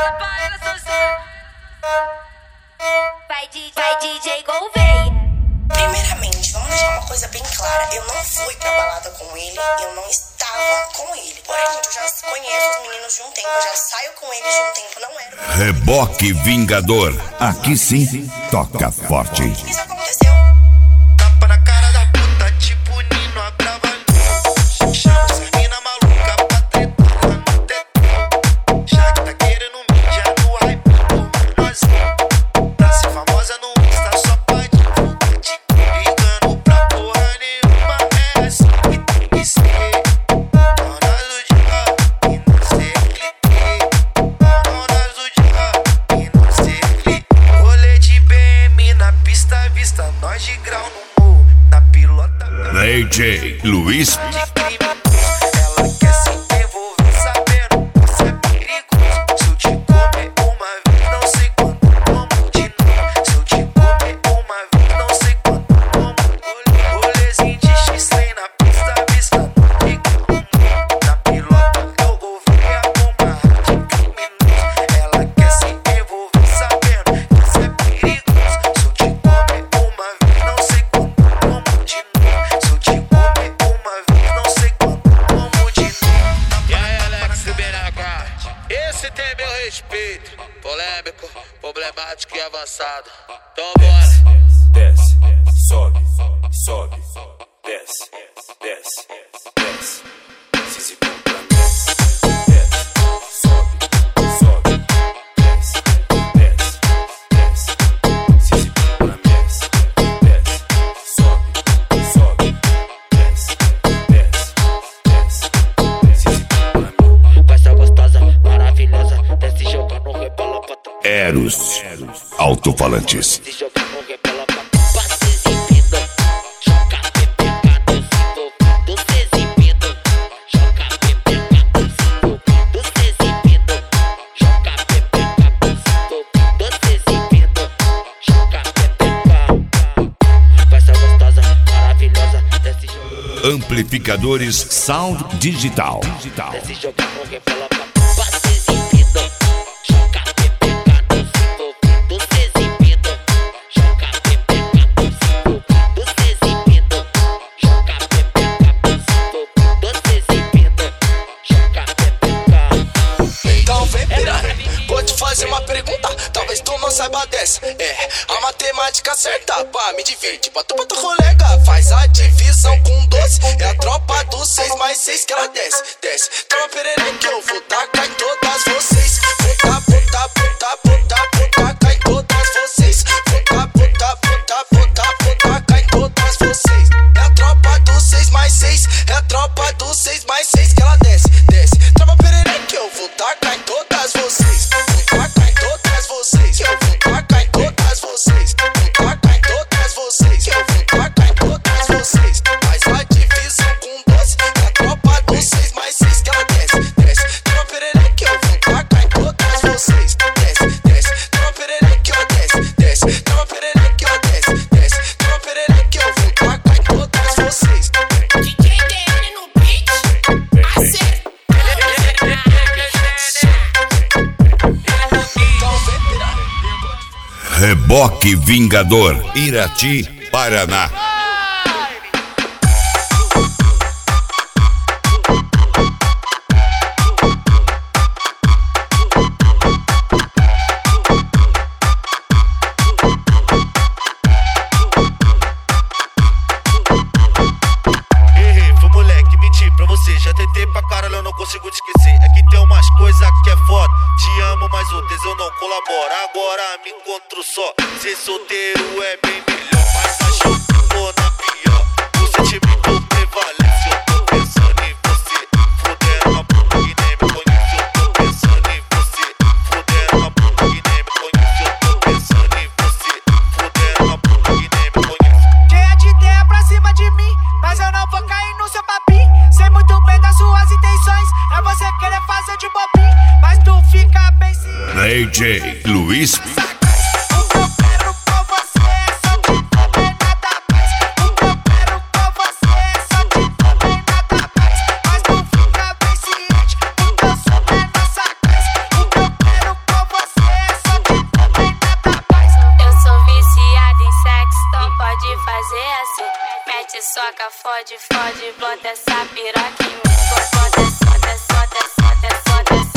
Vai DJ Gouveia. Primeiramente, vamos deixar uma coisa bem clara. Eu não fui pra balada com ele, eu não estava com ele. Porém, gente, eu já conheço os meninos de um tempo, eu já saio com eles de um tempo, não era. Reboque Vingador. Aqui sim, toca forte. Isso aconteceu. Tapa na cara da puta, tipo Nino Abravanel. Chama essa mina maluca pra tretar no tetão. Já que tá querendo mídia no hype do menorzinho. Pra ser famosa no Insta só pode ligando pra porra nenhuma. É assim que tem que ser. Na hora do dia e não sei cliquei. Na hora do dia e não sei cliquei. Rolê de BM na pista, vista nós de grau no morro. Na pilota DJ Luiz. ela quer se envolver sabendo que isso é perigoso. Se eu te comer uma vez, não sei quando, como de novo. Se eu te comer uma vez, não sei quando, como. Rolezinho de X-Lane na pista, vista no grau. Na pilota eu vou ver a bomba de criminoso. Ela quer se envolver sabendo que isso é perigoso. Se eu te comer uma vez, não sei quando, como de novo. Se eu te comer uma vez, não sei quando, como de novo. E aí, Alex Benacate, esse tem meu respeito. Polêmico, problemático e avançado. Então bora. Desce, sobe, sobe, desce, desce, desce. Se segura pra mim. Desce, sobe, sobe, desce, desce, desce. Se segura pra mim. Desce, sobe, sobe, desce, desce, desce. Se segura pra mim. Festa gostosa, maravilhosa, desce jogando rebola pra trás. Eros. Alto-falantes. Desce jogando rebola pra trás. Passa exibindo, joga PPK nos envolvidos, se exibindo. Joga PPK nos envolvidos, se exibindo. Joga PPK nos envolvidos, se exibindo. Joga PPK. Festa gostosa, maravilhosa, desce jogando. Amplificadores Sound Digital. Desce jogando rebola pra trás. Passa exibindo, joga PPK nos envolvidos, se exibindo. Joga PPK nos envolvidos, se exibindo. Joga PPK nos envolvidos, se exibindo. Joga PPK. Então vem pirar, vou te fazer uma pergunta, talvez tu não saiba dessa. É, a matemática certa, pá, me divide. Bota pra tua colega, faz a divisão com 12. É a tropa do 6 mais 6 que ela desce, desce. Calma, perere que eu vou tacar em todas vocês. Botar, botar, botar, botar, botar, cai em todas vocês. Botar, botar, botar, botar, botar, cai em todas vocês. É a tropa do 6 mais 6, é a tropa do 6 mais 6 que ela desce, desce. Tropa perere que eu vou tacar em todas vocês. Vou tacar em todas vocês. Eu vou tacar em todas vocês. Vou tacar em todas vocês. Eu vou tacar em todas vocês. Faz a divisão com 12. É a tropa do 6 mais 6 que ela desce, desce. Tropa perere que eu vou tacar em todas vocês. Desce, desce. Tropa perere que eu desce, desce. Tropa perere que eu desce, desce. Tropa perere que eu vou tacar em todas vocês. DJ DN no beat. Acerta. Reboque Vingador. Irati, Paraná. Errei, foi moleque, menti pra você. Já tentei pra caralho, eu não consigo te esquecer. É que tem umas coisas que é foda. Te amo, mas outras eu não colaboro. Agora me encontro só. Ser solteiro é bem melhor, mas acho que tô na pior. O sentimento prevalece, eu tô pensando em você. Fudendo a puta que nem me conhece, eu tô pensando em você. Fudendo a puta que nem me conhece, eu tô pensando em você. Fudendo a puta que nem me conhece. Cheia de ideia pra cima de mim, mas eu não vou cair no seu papinho. Sei muito bem das suas intenções, é você querer fazer de bobinho, mas tu fica bem se... DJ Luiz. O que eu quero com você é só te comer nada mais. O que eu quero com você é só te comer nada mais. Mas tu fica bem ciente, porque eu sou menor sagaz. O que eu quero com de fazer assim. Mete soca, fode, fode, bota essa piroca em mim. Bota, bota, bota, bota, bota, bota.